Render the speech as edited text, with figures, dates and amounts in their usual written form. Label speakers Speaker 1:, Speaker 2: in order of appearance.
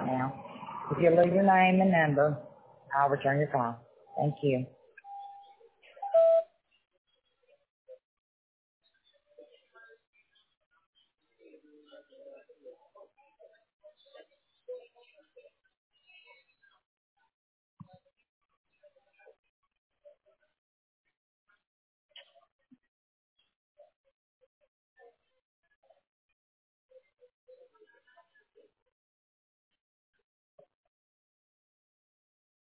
Speaker 1: now. If you leave your name and number, I'll return your call. Thank you.